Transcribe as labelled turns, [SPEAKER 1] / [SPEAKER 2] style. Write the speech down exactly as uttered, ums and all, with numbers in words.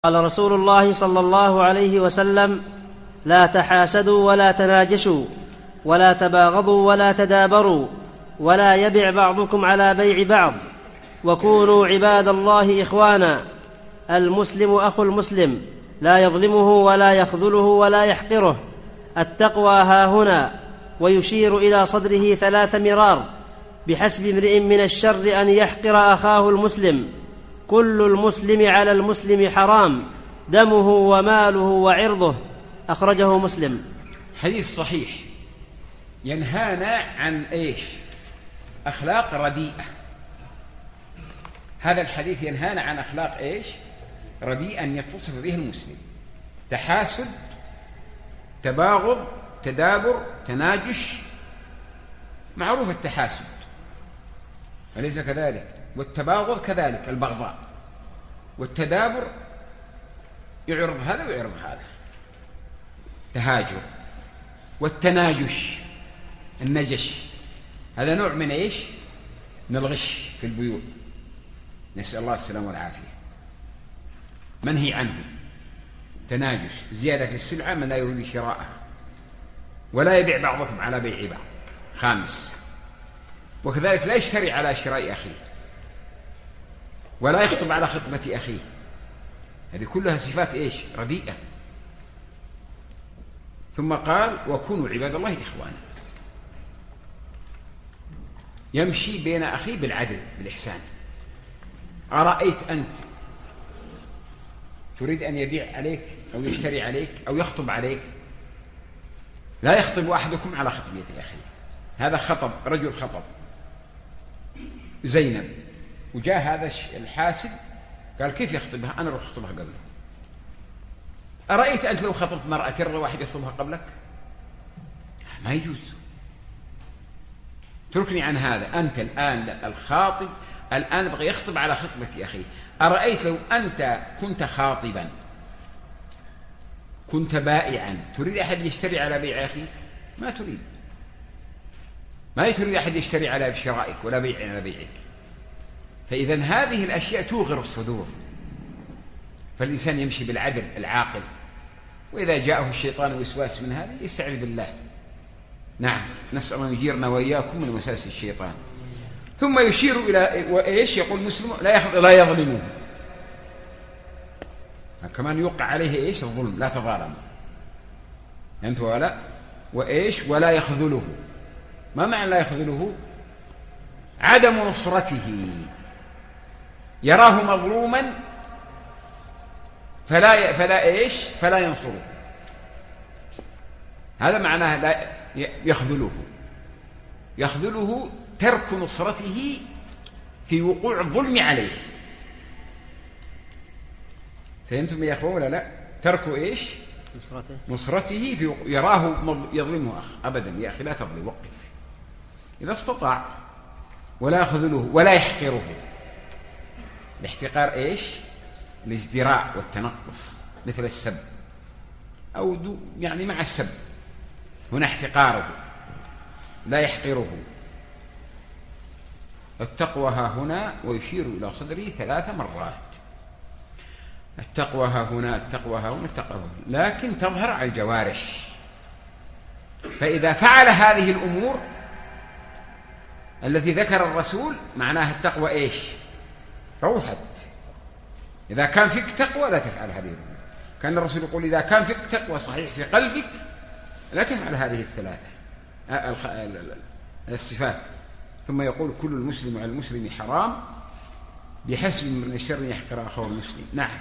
[SPEAKER 1] قال رسول الله صلى الله عليه وسلم: لا تحاسدوا ولا تناجشوا ولا تباغضوا ولا تدابروا ولا يبع بعضكم على بيع بعض وكونوا عباد الله إخوانا. المسلم أخو المسلم لا يظلمه ولا يخذله ولا يحقره. التقوى هاهنا. ويشير إلى صدره ثلاث مرار: بحسب امرئ من الشر أن يحقر أخاه المسلم. كل المسلم على المسلم حرام، دمه وماله وعرضه. أخرجه مسلم.
[SPEAKER 2] حديث صحيح ينهانا عن إيش؟ أخلاق رديئة. هذا الحديث ينهانا عن أخلاق إيش؟ رديئة يتصف به المسلم: تحاسد، تباغض، تدابر، تناجش. معروف التحاسد أليس كذلك؟ والتباغض كذلك، البغضاء. والتدابر يعرض هذا ويعرض هذا، تهاجر. والتناجش، النجش، هذا نوع من إيش؟ من الغش في البيوع، نسأل الله السلامة والعافية، منهي عنه. تناجش زيادة في السلعة من لا يريد شراءها. ولا يبيع بعضكم على بيع بعض. خامس: وكذلك لا يشتري على شراء أخيه ولا يخطب على خطبة أخيه. هذه كلها صفات إيش؟ رديئة. ثم قال: وكونوا عباد الله إخوانا. يمشي بين أخيه بالعدل بالإحسان. أرأيت أنت تريد أن يبيع عليك أو يشتري عليك أو يخطب عليك، لا يخطب أحدكم على خطبية أخيه. هذا خطب، رجل خطب زينب، وجاء هذا الحاسد قال: كيف يخطبها؟ أنا أروح أخطبها قبله. أرأيت أنت لو خطبت مرأة ترضى واحد يخطبها قبلك؟ ما يجوز. تركني عن هذا. أنت الآن الخاطب الآن بغي يخطب على خطبة أخيه. أرأيت لو أنت كنت خاطبا، كنت بائعا، تريد أحد يشتري على بيع أخيه؟ ما تريد. ما تريد أحد يشتري على شرائك ولا بيع على بيعك. فإذن هذه الأشياء توغر الصدور. فالإنسان يمشي بالعدل العاقل، وإذا جاءه الشيطان وسواس من هذا يستعذ بالله. نعم، نسأل الله يجيرنا وإياكم من وساوس الشيطان. ثم يشير إلى وإيش؟ يقول مسلم: لا لا يظلمه. كمان يوقع عليه إيش؟ الظلم. لا تظالموا أنت ولا وإيش؟ ولا يخذله. ما معنى لا يخذله؟ عدم نصرته. يراه مظلوما فلا فلا إيش؟ فلا ينصره. هذا معناه لا يخذله. يخذله ترك نصرته في وقوع الظلم عليه. فهمتم يا أخوة ولا لا؟ ترك إيش؟ نصرته. نصرته في وقوع. يراه يظلمه أخ أبدا يا أخي لا تظلم، وقف إذا استطاع. ولا يخذله ولا يحقره. الاحتقار إيش؟ الازدراء والتنقص، مثل السب أو دو يعني مع السب. هنا احتقاره، لا يحقره. التقوى ها هنا، ويشير إلى صدره ثلاث مرات. التقوى ها هنا، التقوى ها هنا، التقوى هنا. لكن تظهر على الجوارح. فإذا فعل هذه الأمور التي ذكر الرسول معناها التقوى إيش؟ روحت. إذا كان فيك تقوى لا تفعل هذه الأمور. كان الرسول يقول: إذا كان فيك تقوى صحيح في قلبك لا تفعل هذه الثلاثة الصفات. ثم يقول: كل المسلم على المسلم حرام، بحسب من الشر يحقر أخاه المسلم. نعم.